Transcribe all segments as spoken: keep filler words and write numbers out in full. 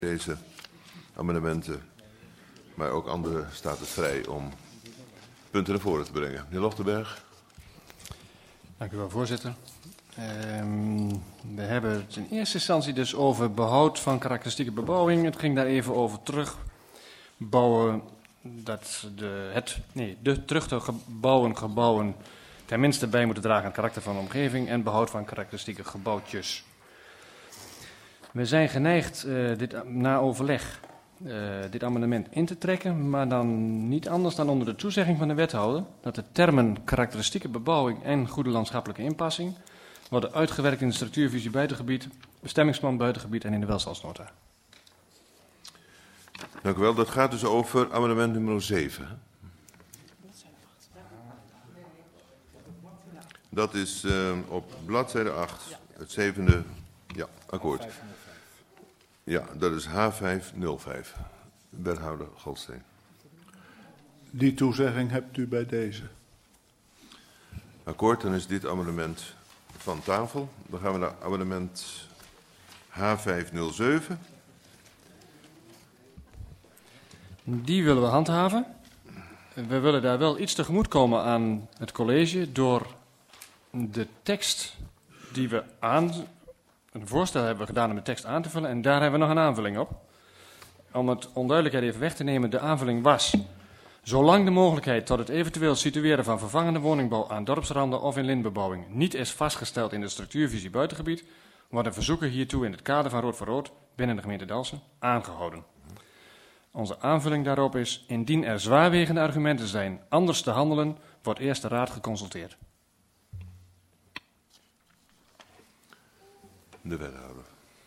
Deze amendementen, maar ook andere staat het vrij om punten naar voren te brengen. Meneer Lochtenberg. Dank u wel, voorzitter. Um, we hebben het in eerste instantie dus over behoud van karakteristieke bebouwing. Het ging daar even over terugbouwen, dat de, het, nee, de terug te gebouwen gebouwen tenminste bij moeten dragen aan het karakter van de omgeving en behoud van karakteristieke gebouwtjes. We zijn geneigd uh, dit, na overleg uh, dit amendement in te trekken, maar dan niet anders dan onder de toezegging van de wethouder dat de termen karakteristieke bebouwing en goede landschappelijke inpassing worden uitgewerkt in de structuurvisie buitengebied, bestemmingsplan buitengebied en in de welstandsnota. Dank u wel. Dat gaat dus over amendement nummer zeven. Dat is uh, op bladzijde acht, het zevende, ja, akkoord. Ja, dat is H vijf nul vijf, wethouder Goldsteen. Die toezegging hebt u bij deze. Akkoord, dan is dit amendement van tafel. Dan gaan we naar amendement H vijf nul zeven. Die willen we handhaven. We willen daar wel iets tegemoetkomen aan het college door de tekst die we aan... Een voorstel hebben we gedaan om de tekst aan te vullen en daar hebben we nog een aanvulling op. Om het onduidelijkheid even weg te nemen, de aanvulling was: zolang de mogelijkheid tot het eventueel situeren van vervangende woningbouw aan dorpsranden of in lintbebouwing niet is vastgesteld in de structuurvisie buitengebied, worden verzoeken hiertoe in het kader van Rood voor Rood binnen de gemeente Dalfsen aangehouden. Onze aanvulling daarop is: indien er zwaarwegende argumenten zijn anders te handelen, wordt eerst de raad geconsulteerd. De wethouder.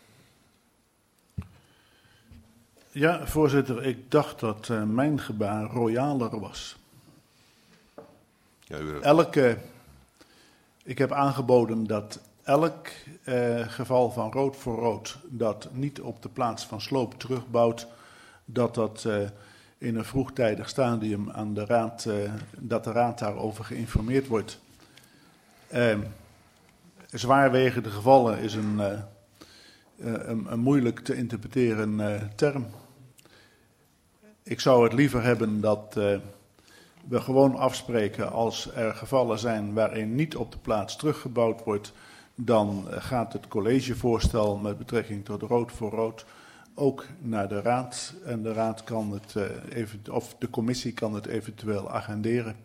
Ja, voorzitter, ik dacht dat uh, mijn gebaar royaler was. Ja, u hebt... Elke, ik heb aangeboden dat elk uh, geval van rood voor rood dat niet op de plaats van sloop terugbouwt, dat dat uh, in een vroegtijdig stadium aan de raad, uh, dat de raad daarover geïnformeerd wordt. Uh, Zwaarwegende gevallen is een, uh, een, een moeilijk te interpreteren uh, term. Ik zou het liever hebben dat uh, we gewoon afspreken als er gevallen zijn waarin niet op de plaats teruggebouwd wordt, dan uh, gaat het collegevoorstel met betrekking tot rood voor rood ook naar de raad. En de raad kan het, uh, even, of de commissie kan het eventueel agenderen.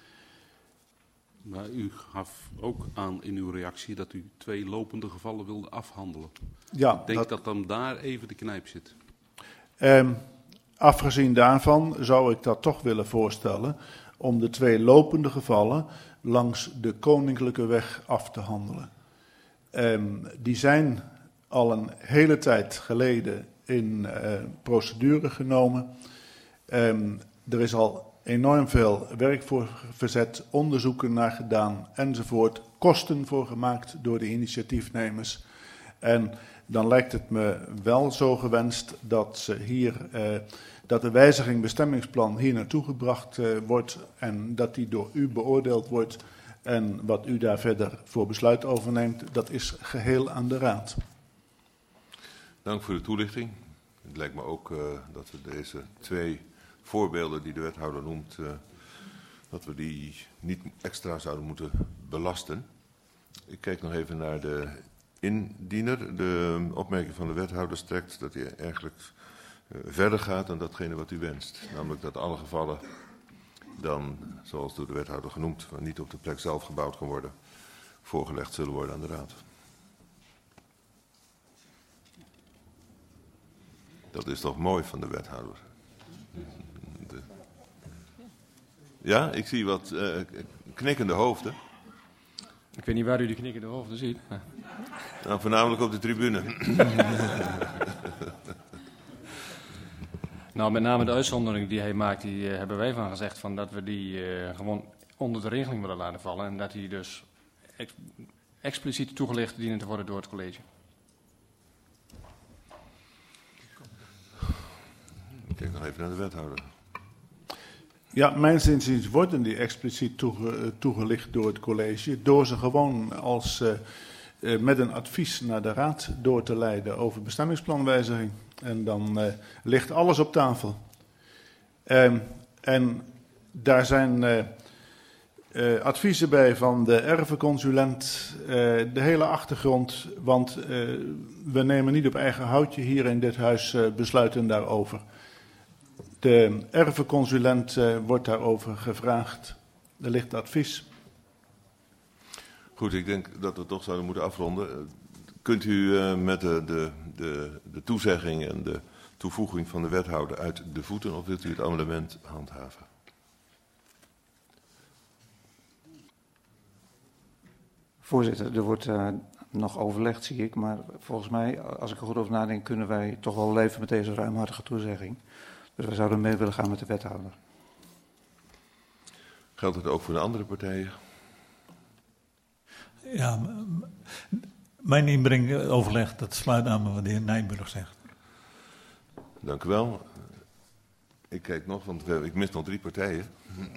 Maar u gaf ook aan in uw reactie dat u twee lopende gevallen wilde afhandelen. Ja, ik denk dat, dat dan daar even de knijp zit. Eh, afgezien daarvan zou ik dat toch willen voorstellen om de twee lopende gevallen langs de Koninklijke Weg af te handelen. Eh, die zijn al een hele tijd geleden in eh, procedure genomen. Eh, er is al enorm veel werk voor verzet, onderzoeken naar gedaan enzovoort, kosten voor gemaakt door de initiatiefnemers. En dan lijkt het me wel zo gewenst dat, ze hier, eh, dat de wijziging bestemmingsplan hier naartoe gebracht eh, wordt en dat die door u beoordeeld wordt. En wat u daar verder voor besluit over neemt, dat is geheel aan de raad. Dank voor de toelichting. Het lijkt me ook uh, dat we deze twee voorbeelden die de wethouder noemt, uh, dat we die niet extra zouden moeten belasten. Ik kijk nog even naar de indiener. De opmerking van de wethouder strekt dat hij eigenlijk uh, verder gaat dan datgene wat u wenst. Namelijk dat alle gevallen dan, zoals door de wethouder genoemd, niet op de plek zelf gebouwd kan worden, voorgelegd zullen worden aan de raad. Dat is toch mooi van de wethouder. De... Ja, ik zie wat uh, knikkende hoofden. Ik weet niet waar u die knikkende hoofden ziet. Nou, voornamelijk op de tribune. Nou, met name de uitzondering die hij maakt, die uh, hebben wij van gezegd van dat we die uh, gewoon onder de regeling willen laten vallen. En dat die dus ex expliciet toegelicht dienen te worden door het college. Ik kijk nog even naar de wethouder. Ja, mijns inziens worden die expliciet toege, toegelicht door het college, door ze gewoon als, uh, uh, met een advies naar de raad door te leiden over bestemmingsplanwijziging. En dan uh, ligt alles op tafel. Um, en daar zijn uh, uh, adviezen bij van de erfenconsulent, uh, de hele achtergrond, want uh, we nemen niet op eigen houtje hier in dit huis uh, besluiten daarover. De erfenconsulent uh, wordt daarover gevraagd. Er ligt advies. Goed, ik denk dat we toch zouden moeten afronden. Kunt u uh, met de, de, de, de toezegging en de toevoeging van de wethouder uit de voeten, of wilt u het amendement handhaven? Voorzitter, er wordt uh, nog overlegd, zie ik. Maar volgens mij, als ik er goed over nadenk, kunnen wij toch wel leven met deze ruimhartige toezegging. Dus wij zouden mee willen gaan met de wethouder. Geldt het ook voor de andere partijen? Ja, mijn inbreng overleg, dat sluit aan wat de heer Nijburg zegt. Dank u wel. Ik kijk nog, want ik mis nog drie partijen.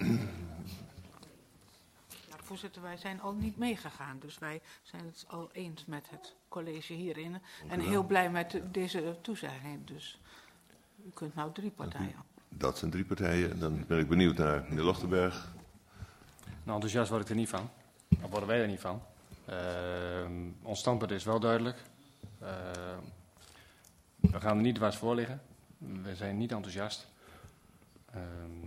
Ja, voorzitter, wij zijn al niet meegegaan. Dus wij zijn het al eens met het college hierin. En heel blij met deze toezegging. Dus u kunt nou drie partijen. Dat zijn drie partijen. Dan ben ik benieuwd naar meneer Lochtenberg. Nou, enthousiast word ik er niet van. Dan worden wij er niet van. Uh, ons standpunt is wel duidelijk. Uh, we gaan er niet dwars voor liggen. We zijn niet enthousiast. Uh,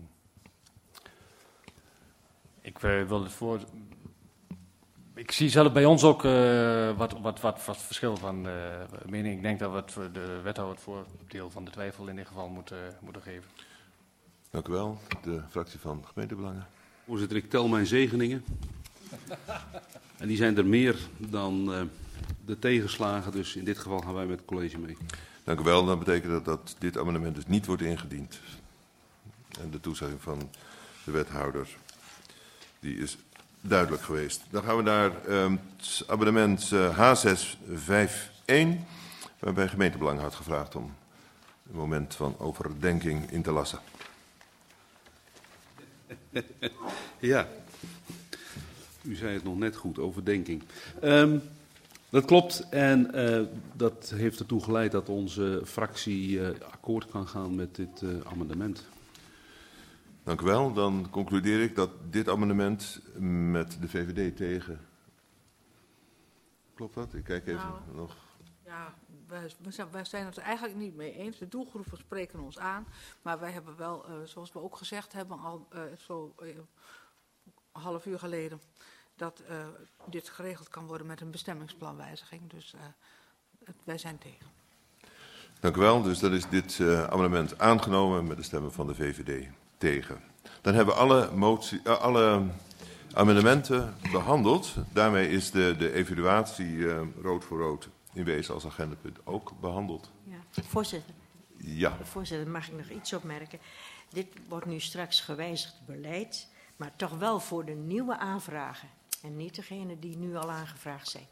ik uh, wil het voor... Ik zie zelf bij ons ook uh, wat, wat, wat, wat verschil van uh, mening. Ik denk dat we het, de wethouder het voordeel van de twijfel in dit geval moeten, moeten geven. Dank u wel. De fractie van Gemeentebelangen. Voorzitter, ik tel mijn zegeningen. En die zijn er meer dan uh, de tegenslagen. Dus in dit geval gaan wij met het college mee. Dank u wel. Dan betekent dat dat dit amendement dus niet wordt ingediend. En de toezegging van de wethouder, die is duidelijk geweest. Dan gaan we naar uh, het amendement uh, H zes vijf een, waarbij Gemeentebelangen had gevraagd om een moment van overdenking in te lassen. Ja, u zei het nog net goed, overdenking. Um, dat klopt en uh, dat heeft ertoe geleid dat onze fractie uh, akkoord kan gaan met dit uh, amendement. Dank u wel. Dan concludeer ik dat dit amendement met de V V D tegen... Klopt dat? Ik kijk even nou, nog... Ja, wij, wij zijn het er eigenlijk niet mee eens. De doelgroepen spreken ons aan. Maar wij hebben wel, uh, zoals we ook gezegd hebben, al uh, zo uh, een half uur geleden, dat uh, dit geregeld kan worden met een bestemmingsplanwijziging. Dus uh, het, wij zijn tegen. Dank u wel. Dus dan is dit uh, amendement aangenomen met de stemmen van de V V D tegen. Dan hebben we alle, motie, uh, alle amendementen behandeld. Daarmee is de, de evaluatie uh, rood voor rood in wezen als agendapunt ook behandeld. Ja. Voorzitter. Ja. Voorzitter, mag ik nog iets opmerken? Dit wordt nu straks gewijzigd beleid, maar toch wel voor de nieuwe aanvragen en niet degene die nu al aangevraagd zijn.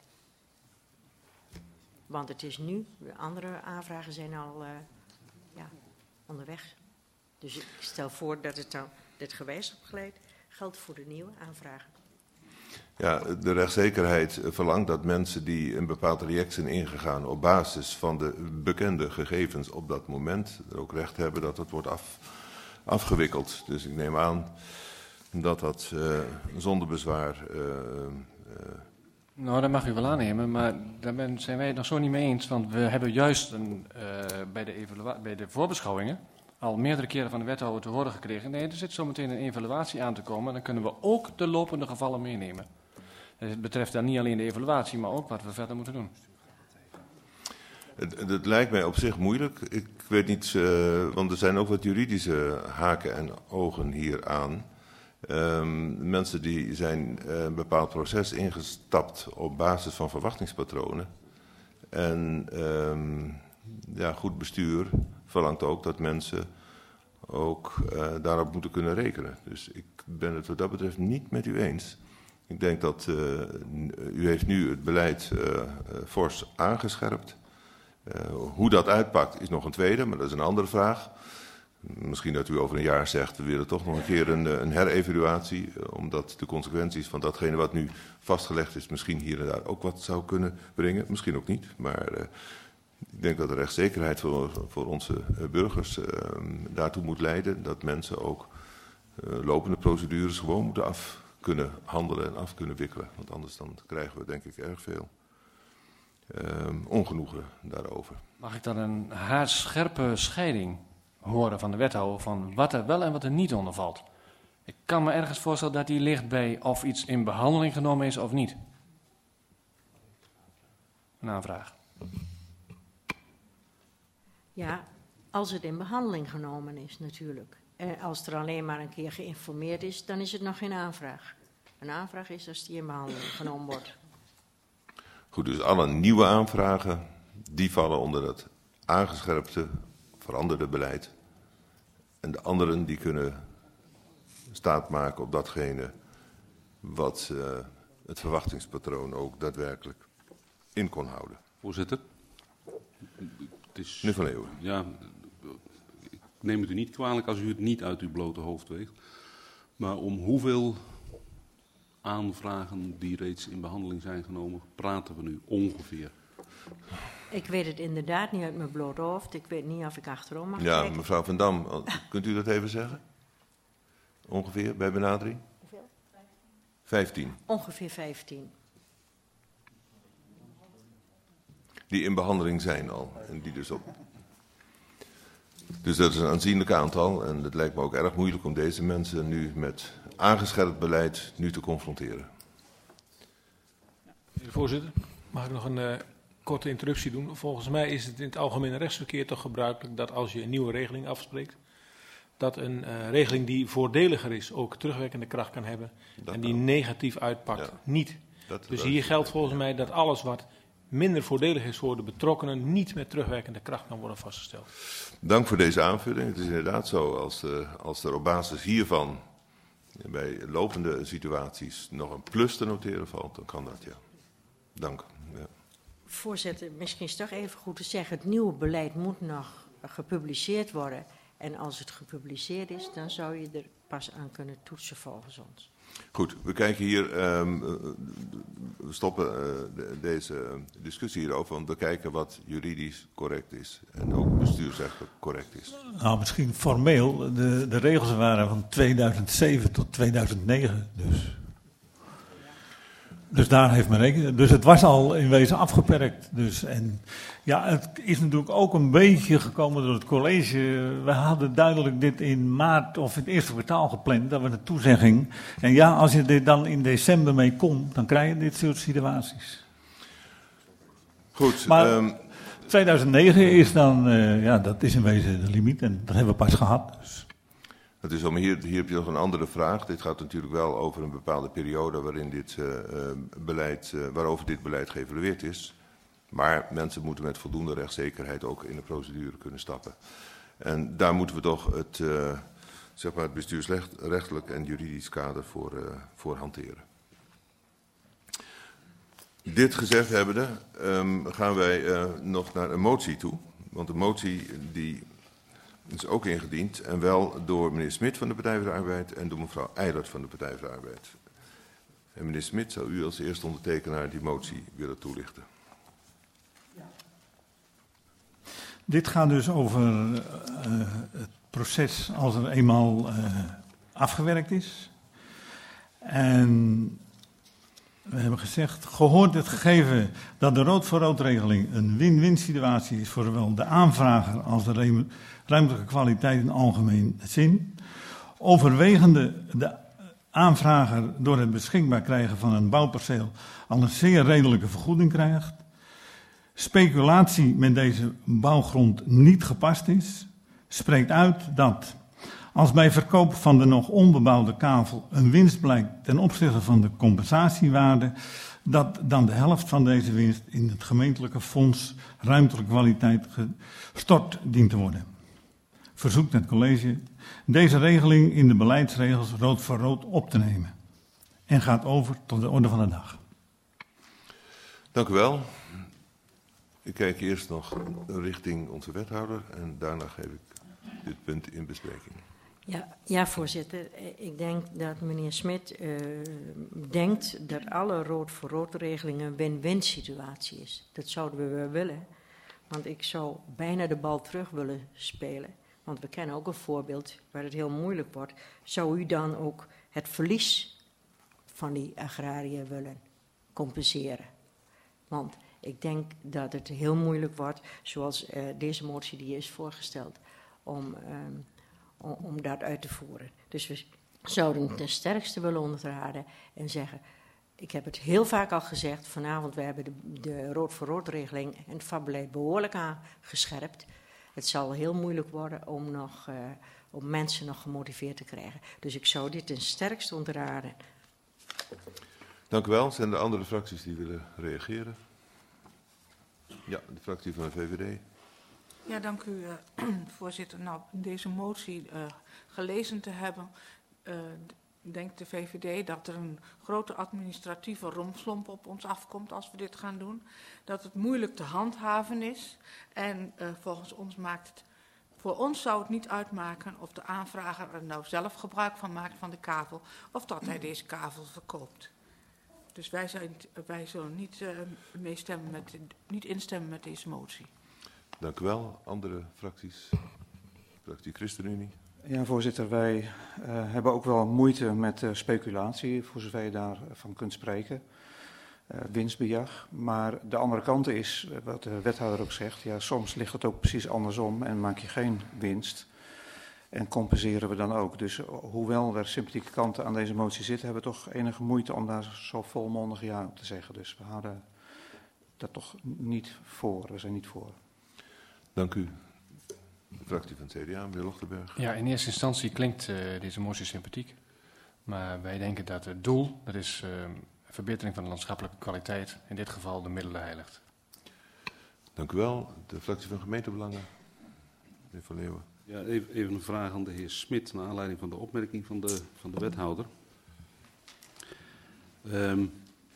Want het is nu, de andere aanvragen zijn al uh, ja, onderweg. Dus ik stel voor dat het dan, dit gewijzigd beleid geldt voor de nieuwe aanvragen. Ja, de rechtszekerheid verlangt dat mensen die een bepaald traject zijn ingegaan op basis van de bekende gegevens op dat moment er ook recht hebben dat het wordt af, afgewikkeld. Dus ik neem aan dat dat uh, zonder bezwaar... Uh, uh, Nou, dat mag u wel aannemen, maar daar ben, zijn wij het nog zo niet mee eens. Want we hebben juist een, uh, bij, de evalua- bij de voorbeschouwingen al meerdere keren van de wethouder te horen gekregen. Nee, er zit zometeen een evaluatie aan te komen. Dan kunnen we ook de lopende gevallen meenemen. Het betreft dan niet alleen de evaluatie, maar ook wat we verder moeten doen. Het, het lijkt mij op zich moeilijk. Ik weet niet, uh, want er zijn ook wat juridische haken en ogen hier aan. Um, mensen die zijn uh, een bepaald proces ingestapt op basis van verwachtingspatronen. En um, ja, goed bestuur verlangt ook dat mensen ook uh, daarop moeten kunnen rekenen. Dus ik ben het wat dat betreft niet met u eens. Ik denk dat uh, u heeft nu het beleid uh, uh, fors aangescherpt. Uh, hoe dat uitpakt is nog een tweede, maar dat is een andere vraag. Misschien dat u over een jaar zegt, we willen toch nog een keer een, een herevaluatie, omdat de consequenties van datgene wat nu vastgelegd is misschien hier en daar ook wat zou kunnen brengen. Misschien ook niet, maar uh, Ik denk dat de rechtszekerheid voor, voor onze burgers uh, daartoe moet leiden dat mensen ook uh, lopende procedures gewoon moeten af kunnen handelen en af kunnen wikkelen. Want anders dan krijgen we denk ik erg veel uh, ongenoegen daarover. Mag ik dan een haarscherpe scheiding horen van de wethouder van wat er wel en wat er niet onder valt? Ik kan me ergens voorstellen dat die ligt bij of iets in behandeling genomen is of niet. Een aanvraag. Ja, als het in behandeling genomen is natuurlijk. En als er alleen maar een keer geïnformeerd is, dan is het nog geen aanvraag. Een aanvraag is als die in behandeling genomen wordt. Goed, dus alle nieuwe aanvragen, die vallen onder het aangescherpte, veranderde beleid. En de anderen die kunnen staat maken op datgene wat uh, het verwachtingspatroon ook daadwerkelijk in kon houden. Voorzitter. Het is, Meneer Van Leeuwen. Ja, ik neem het u niet kwalijk als u het niet uit uw blote hoofd weet. Maar om hoeveel aanvragen die reeds in behandeling zijn genomen, praten we nu ongeveer? Ik weet het inderdaad niet uit mijn blote hoofd. Ik weet niet of ik achterom mag Ja, kijken. mevrouw Van Dam, kunt u dat even zeggen? Ongeveer, bij benadering? Hoeveel? Vijftien. Ongeveer vijftien. Die in behandeling zijn al. En die dus op. Dus dat is een aanzienlijk aantal. En het lijkt me ook erg moeilijk om deze mensen nu met aangescherpt beleid nu te confronteren. Meneer de voorzitter, mag ik nog een uh, korte interruptie doen? Volgens mij is het in het algemene rechtsverkeer toch gebruikelijk dat als je een nieuwe regeling afspreekt, dat een uh, regeling die voordeliger is ook terugwerkende kracht kan hebben dat en die wel negatief uitpakt ja niet. Dat, dus hier geldt volgens mij dat alles wat minder voordelig is voor de betrokkenen niet met terugwerkende kracht kan worden vastgesteld. Dank voor deze aanvulling. Het is inderdaad zo, als, de, als er op basis hiervan bij lopende situaties nog een plus te noteren valt, dan kan dat, ja. Dank. Ja. Voorzitter, misschien is het toch even goed te zeggen, het nieuwe beleid moet nog gepubliceerd worden. En als het gepubliceerd is, dan zou je er pas aan kunnen toetsen volgens ons. Goed, we kijken hier, um, we stoppen uh, de, deze discussie hierover, want we kijken wat juridisch correct is en ook bestuursrechtelijk correct is. Nou, misschien formeel, de, de regels waren van tweeduizend zeven tot tweeduizend negen, dus. Dus daar heeft men rekening. Dus het was al in wezen afgeperkt. Dus, en ja, het is natuurlijk ook een beetje gekomen door het college. We hadden duidelijk dit in maart of in het eerste kwartaal gepland, dat we een toezegging. En ja, als je er dan in december mee komt, dan krijg je dit soort situaties. Goed. Maar um, tweeduizend negen is dan, uh, ja, dat is in wezen de limiet en dat hebben we pas gehad. Dus. Het is om hier, hier heb je nog een andere vraag. Dit gaat natuurlijk wel over een bepaalde periode waarin dit, uh, beleid, uh, waarover dit beleid geëvalueerd is. Maar mensen moeten met voldoende rechtszekerheid ook in de procedure kunnen stappen. En daar moeten we toch het, uh, zeg maar het bestuursrechtelijk en juridisch kader voor, uh, voor hanteren. Dit gezegd hebbende, um, gaan wij uh, nog naar een motie toe. Want de motie die is ook ingediend en wel door meneer Smit van de Partij voor de Arbeid en door mevrouw Eilert van de Partij voor de Arbeid. En meneer Smit, zou u als eerste ondertekenaar die motie willen toelichten? Dit gaat dus over uh, het proces als er eenmaal uh, afgewerkt is. En we hebben gezegd, gehoord het gegeven dat de rood-voor-rood-regeling een win-win situatie is voor zowel de aanvrager als de ruimtelijke kwaliteit in algemeen zin. Overwegende de aanvrager door het beschikbaar krijgen van een bouwperceel al een zeer redelijke vergoeding krijgt. Speculatie met deze bouwgrond niet gepast is, spreekt uit dat als bij verkoop van de nog onbebouwde kavel een winst blijkt ten opzichte van de compensatiewaarde, dat dan de helft van deze winst in het gemeentelijke fonds ruimtelijke kwaliteit gestort dient te worden. Verzoekt het college deze regeling in de beleidsregels rood voor rood op te nemen. En gaat over tot de orde van de dag. Dank u wel. Ik kijk eerst nog richting onze wethouder en daarna geef ik dit punt in bespreking. Ja, ja, voorzitter. Ik denk dat meneer Smit uh, denkt dat alle rood-voor-rood regelingen een win-win situatie is. Dat zouden we wel willen. Want ik zou bijna de bal terug willen spelen. Want we kennen ook een voorbeeld waar het heel moeilijk wordt. Zou u dan ook het verlies van die agrariën willen compenseren? Want ik denk dat het heel moeilijk wordt, zoals uh, deze motie die is voorgesteld, om, um, om, om dat uit te voeren. Dus we zouden ten sterkste willen onderraden en zeggen, ik heb het heel vaak al gezegd, vanavond we hebben de, de rood voor rood regeling en het V A B-beleid behoorlijk aangescherpt. Het zal heel moeilijk worden om, nog, uh, om mensen nog gemotiveerd te krijgen. Dus ik zou dit ten sterkste onderraden. Dank u wel. Zijn er andere fracties die willen reageren? Ja, de fractie van de V V D. Ja, dank u, uh, voorzitter. Nou, deze motie uh, gelezen te hebben, uh, denkt de V V D dat er een grote administratieve rompslomp op ons afkomt als we dit gaan doen. Dat het moeilijk te handhaven is. En uh, volgens ons maakt het, voor ons zou het niet uitmaken of de aanvrager er nou zelf gebruik van maakt van de kavel, of dat hij deze kavel verkoopt. Dus wij, zijn, wij zullen niet, uh, meestemmen met, niet instemmen met deze motie. Dank u wel. Andere fracties? Fractie ChristenUnie. Ja, voorzitter, wij uh, hebben ook wel moeite met uh, speculatie, voor zover je daarvan kunt spreken. Uh, winstbejag. Maar de andere kant is, wat de wethouder ook zegt, ja, soms ligt het ook precies andersom en maak je geen winst. En compenseren we dan ook. Dus hoewel er sympathieke kanten aan deze motie zitten, hebben we toch enige moeite om daar zo volmondig ja op te zeggen. Dus we houden dat toch niet voor. We zijn niet voor. Dank u. De fractie van het C D A, meneer Lochtenberg. Ja, in eerste instantie klinkt uh, deze motie sympathiek. Maar wij denken dat het doel, dat is uh, verbetering van de landschappelijke kwaliteit, in dit geval de middelen heiligt. Dank u wel. De fractie van gemeentebelangen, meneer Van Leeuwen. Ja, even, even een vraag aan de heer Smit, naar aanleiding van de opmerking van de, van de wethouder. Um,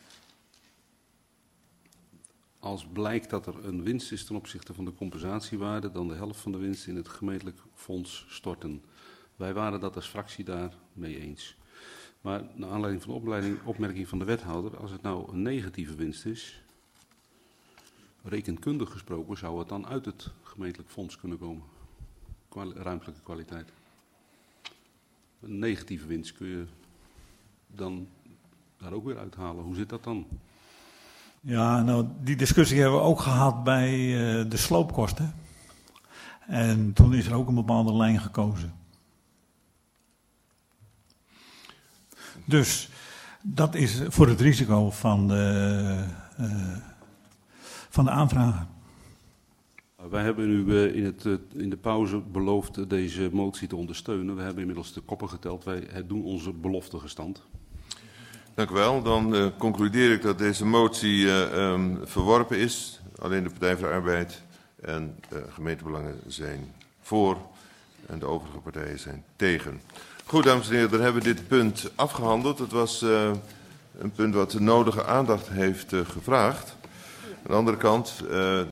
als blijkt dat er een winst is ten opzichte van de compensatiewaarde, dan de helft van de winst in het gemeentelijk fonds storten. Wij waren dat als fractie daar mee eens. Maar naar aanleiding van de opleiding, opmerking van de wethouder, als het nou een negatieve winst is, rekenkundig gesproken, zou het dan uit het gemeentelijk fonds kunnen komen? Kwali- ruimtelijke kwaliteit. Een negatieve winst kun je dan daar ook weer uithalen. Hoe zit dat dan? Ja, nou, die discussie hebben we ook gehad bij uh, de sloopkosten. En toen is er ook een bepaalde lijn gekozen. Dus dat is voor het risico van de, uh, van de aanvrager. Wij hebben u uh, in, het, uh, in de pauze beloofd uh, deze motie te ondersteunen. We hebben inmiddels de koppen geteld. Wij doen onze belofte gestand. Dank u wel. Dan uh, concludeer ik dat deze motie uh, um, verworpen is. Alleen de Partij voor de Arbeid en uh, gemeentebelangen zijn voor en de overige partijen zijn tegen. Goed, dames en heren, dan hebben we dit punt afgehandeld. Het was uh, een punt wat de nodige aandacht heeft uh, gevraagd. Aan de andere kant... Uh,